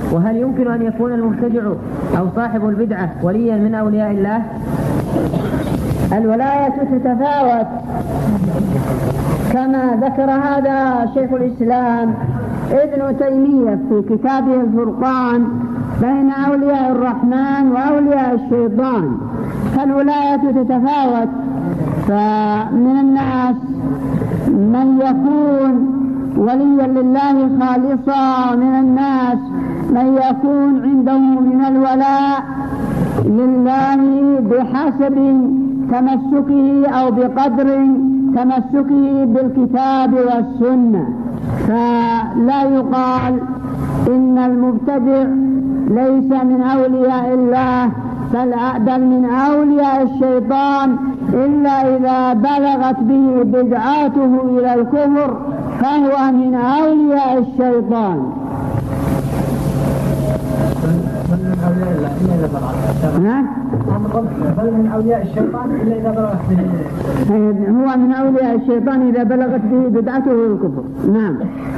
وهل يمكن أن يكون المبتدع أو صاحب البدعة وليا من أولياء الله؟ الولاية تتفاوت كما ذكر هذا شيخ الإسلام ابن تيمية في كتابه الفرقان بين أولياء الرحمن وأولياء الشيطان. فالولاية تتفاوت، فمن الناس من يكون وليا لله خالصا، من الناس من يكون عنده من الولاء لله بحسب تمسكه أو بقدر تمسكه بالكتاب والسنة. فلا يقال إن المبتدع ليس من أولياء الله بل من أولياء الشيطان، إلا إذا بلغت به بدعاته إلى الكفر فهو من أولياء الشيطان. بل من أولياء الشيطان إلا إذا بلغت به، هو من أولياء الشيطان إذا بلغت به بدعته الكفر. نعم.